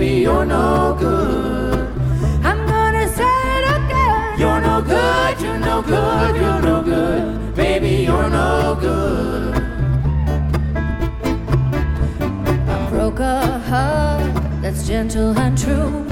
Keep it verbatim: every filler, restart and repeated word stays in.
baby, you're no good. I'm gonna say it again. You're no good, you're no good, you're no good. Baby, you're no good. I broke a heart that's gentle and true.